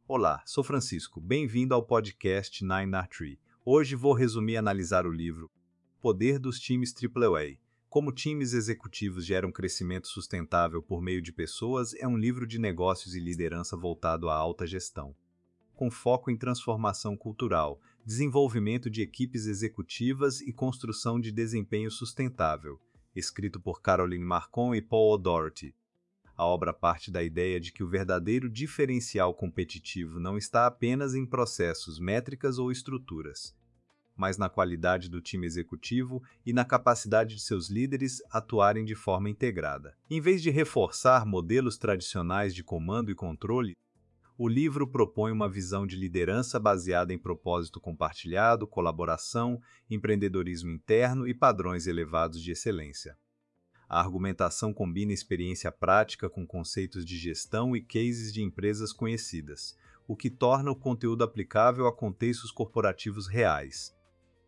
Olá, sou Francisco. Bem-vindo ao podcast Nine r Tree. Hoje vou resumir e analisar o livro Poder dos Times AAA. Como times executivos geram crescimento sustentável por meio de pessoas é um livro de negócios e liderança voltado à alta gestão, com foco em transformação cultural, desenvolvimento de equipes executivas e construção de desempenho sustentável. Escrito por Caroline Marcon e Paul O'Doherty. A obra parte da ideia de que o verdadeiro diferencial competitivo não está apenas em processos, métricas ou estruturas, mas na qualidade do time executivo e na capacidade de seus líderes atuarem de forma integrada. Em vez de reforçar modelos tradicionais de comando e controle, o livro propõe uma visão de liderança baseada em propósito compartilhado, colaboração, empreendedorismo interno e padrões elevados de excelência. A argumentação combina experiência prática com conceitos de gestão e cases de empresas conhecidas, o que torna o conteúdo aplicável a contextos corporativos reais.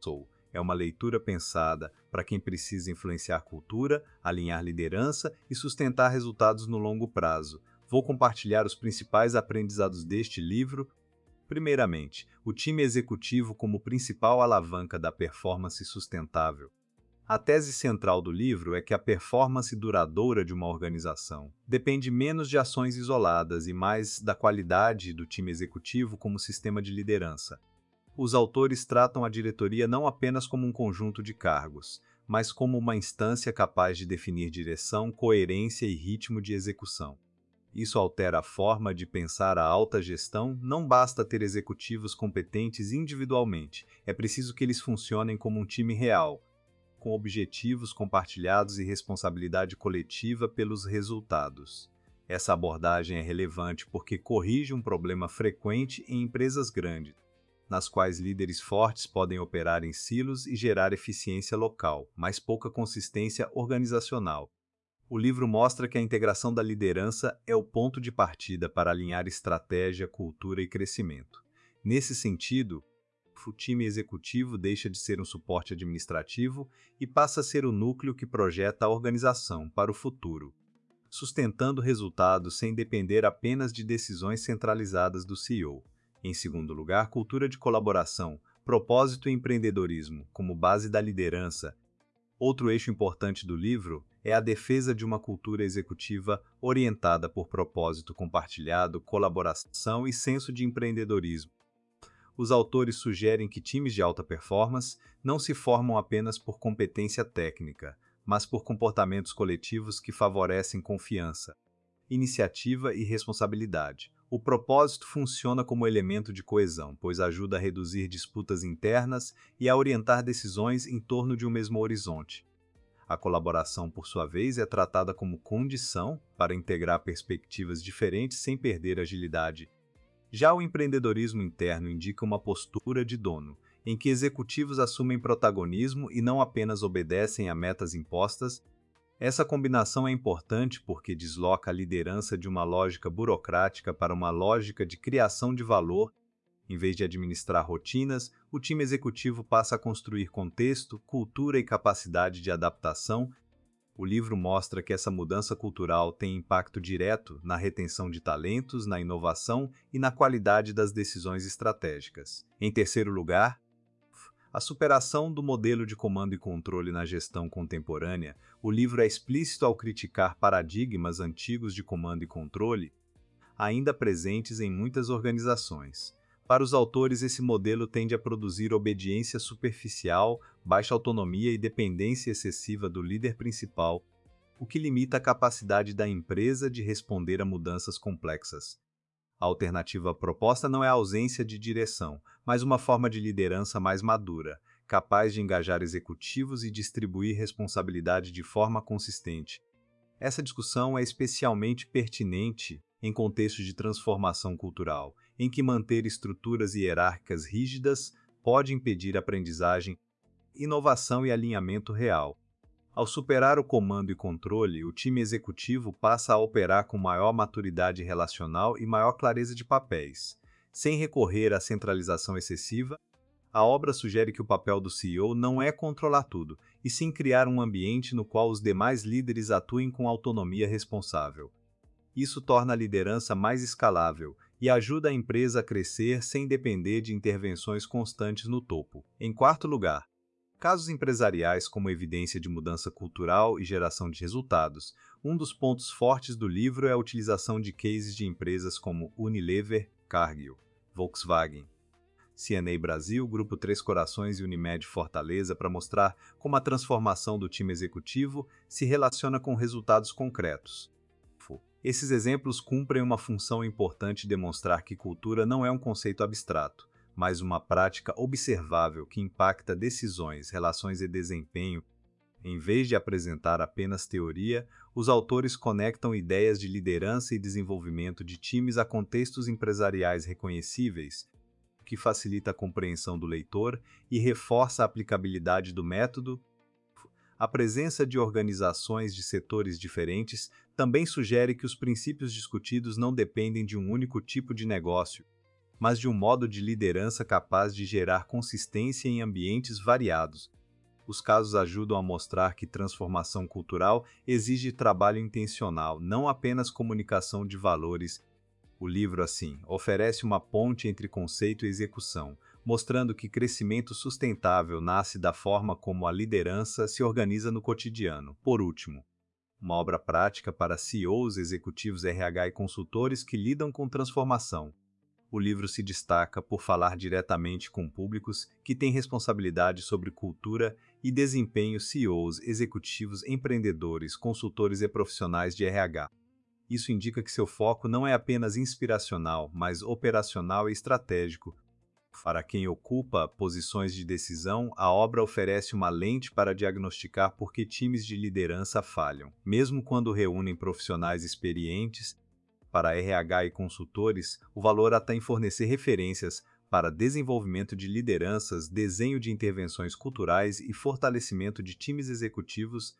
É uma leitura pensada para quem precisa influenciar cultura, alinhar liderança e sustentar resultados no longo prazo. Vou compartilhar os principais aprendizados deste livro. Primeiramente, o time executivo como principal alavanca da performance sustentável. A tese central do livro é que a performance duradoura de uma organização depende menos de ações isoladas e mais da qualidade do time executivo como sistema de liderança. Os autores tratam a diretoria não apenas como um conjunto de cargos, mas como uma instância capaz de definir direção, coerência e ritmo de execução. Isso altera a forma de pensar a alta gestão. Não basta ter executivos competentes individualmente, é preciso que eles funcionem como um time real, com objetivos compartilhados e responsabilidade coletiva pelos resultados. Essa abordagem é relevante porque corrige um problema frequente em empresas grandes, nas quais líderes fortes podem operar em silos e gerar eficiência local, mas pouca consistência organizacional. O livro mostra que a integração da liderança é o ponto de partida para alinhar estratégia, cultura e crescimento. Nesse sentido, o time executivo deixa de ser um suporte administrativo e passa a ser o núcleo que projeta a organização para o futuro, sustentando resultados sem depender apenas de decisões centralizadas do CEO. Em segundo lugar, cultura de colaboração, propósito e empreendedorismo como base da liderança. Outro eixo importante do livro é a defesa de uma cultura executiva orientada por propósito compartilhado, colaboração e senso de empreendedorismo. Os autores sugerem que times de alta performance não se formam apenas por competência técnica, mas por comportamentos coletivos que favorecem confiança, iniciativa e responsabilidade. O propósito funciona como elemento de coesão, pois ajuda a reduzir disputas internas e a orientar decisões em torno de um mesmo horizonte. A colaboração, por sua vez, é tratada como condição para integrar perspectivas diferentes sem perder agilidade. Já o empreendedorismo interno indica uma postura de dono, em que executivos assumem protagonismo e não apenas obedecem a metas impostas. Essa combinação é importante porque desloca a liderança de uma lógica burocrática para uma lógica de criação de valor. Em vez de administrar rotinas, o time executivo passa a construir contexto, cultura e capacidade de adaptação. O livro mostra que essa mudança cultural tem impacto direto na retenção de talentos, na inovação e na qualidade das decisões estratégicas. Em terceiro lugar, a superação do modelo de comando e controle na gestão contemporânea. O livro é explícito ao criticar paradigmas antigos de comando e controle, ainda presentes em muitas organizações. Para os autores, esse modelo tende a produzir obediência superficial, baixa autonomia e dependência excessiva do líder principal, o que limita a capacidade da empresa de responder a mudanças complexas. A alternativa proposta não é a ausência de direção, mas uma forma de liderança mais madura, capaz de engajar executivos e distribuir responsabilidade de forma consistente. Essa discussão é especialmente pertinente em contextos de transformação cultural, em que manter estruturas hierárquicas rígidas pode impedir aprendizagem, inovação e alinhamento real. Ao superar o comando e controle, o time executivo passa a operar com maior maturidade relacional e maior clareza de papéis. Sem recorrer à centralização excessiva, a obra sugere que o papel do CEO não é controlar tudo, e sim criar um ambiente no qual os demais líderes atuem com autonomia responsável. Isso torna a liderança mais escalável, e ajuda a empresa a crescer sem depender de intervenções constantes no topo. Em quarto lugar, casos empresariais como evidência de mudança cultural e geração de resultados. Um dos pontos fortes do livro é a utilização de cases de empresas como Unilever, Cargill, Volkswagen, CNA Brasil, Grupo Três Corações e Unimed Fortaleza para mostrar como a transformação do time executivo se relaciona com resultados concretos. Esses exemplos cumprem uma função importante de demonstrar que cultura não é um conceito abstrato, mas uma prática observável que impacta decisões, relações e desempenho. Em vez de apresentar apenas teoria, os autores conectam ideias de liderança e desenvolvimento de times a contextos empresariais reconhecíveis, o que facilita a compreensão do leitor e reforça a aplicabilidade do método. A presença de organizações de setores diferentes também sugere que os princípios discutidos não dependem de um único tipo de negócio, mas de um modo de liderança capaz de gerar consistência em ambientes variados. Os casos ajudam a mostrar que transformação cultural exige trabalho intencional, não apenas comunicação de valores. O livro, assim, oferece uma ponte entre conceito e execução, mostrando que crescimento sustentável nasce da forma como a liderança se organiza no cotidiano. Por último, uma obra prática para CEOs, executivos RH e consultores que lidam com transformação. O livro se destaca por falar diretamente com públicos que têm responsabilidade sobre cultura e desempenho. CEOs, executivos, empreendedores, consultores e profissionais de RH. Isso indica que seu foco não é apenas inspiracional, mas operacional e estratégico. Para quem ocupa posições de decisão, a obra oferece uma lente para diagnosticar por que times de liderança falham. Mesmo quando reúnem profissionais experientes, para RH e consultores, o valor está em fornecer referências para desenvolvimento de lideranças, desenho de intervenções culturais e fortalecimento de times executivos.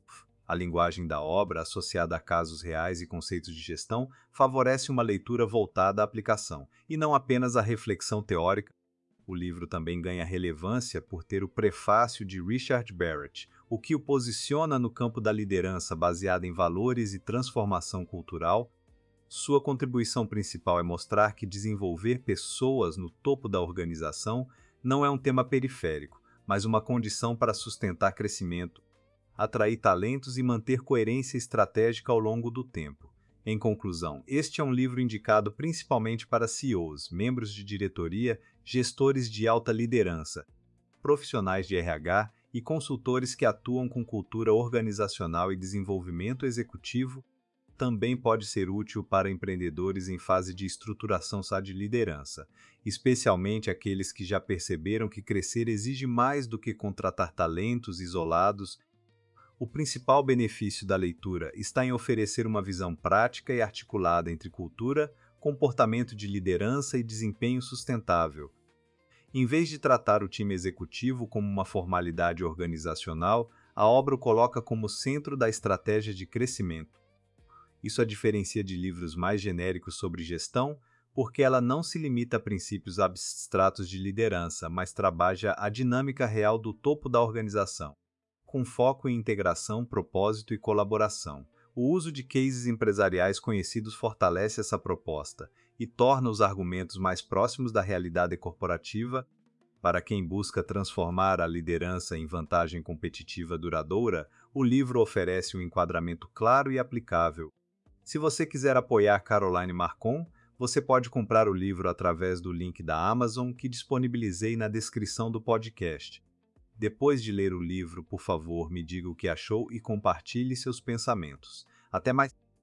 A linguagem da obra, associada a casos reais e conceitos de gestão, favorece uma leitura voltada à aplicação, e não apenas à reflexão teórica. O livro também ganha relevância por ter o prefácio de Richard Barrett, o que o posiciona no campo da liderança baseada em valores e transformação cultural. Sua contribuição principal é mostrar que desenvolver pessoas no topo da organização não é um tema periférico, mas uma condição para sustentar crescimento, atrair talentos e manter coerência estratégica ao longo do tempo. Em conclusão, este é um livro indicado principalmente para CEOs, membros de diretoria, gestores de alta liderança, profissionais de RH e consultores que atuam com cultura organizacional e desenvolvimento executivo. Também pode ser útil para empreendedores em fase de estruturação de liderança, especialmente aqueles que já perceberam que crescer exige mais do que contratar talentos isolados. O principal benefício da leitura está em oferecer uma visão prática e articulada entre cultura, comportamento de liderança e desempenho sustentável. Em vez de tratar o time executivo como uma formalidade organizacional, a obra o coloca como centro da estratégia de crescimento. Isso a diferencia de livros mais genéricos sobre gestão, porque ela não se limita a princípios abstratos de liderança, mas trabalha a dinâmica real do topo da organização, com foco em integração, propósito e colaboração. O uso de cases empresariais conhecidos fortalece essa proposta e torna os argumentos mais próximos da realidade corporativa. Para quem busca transformar a liderança em vantagem competitiva duradoura, o livro oferece um enquadramento claro e aplicável. Se você quiser apoiar Caroline Marcon, você pode comprar o livro através do link da Amazon que disponibilizei na descrição do podcast. Depois de ler o livro, por favor, me diga o que achou e compartilhe seus pensamentos. Até mais!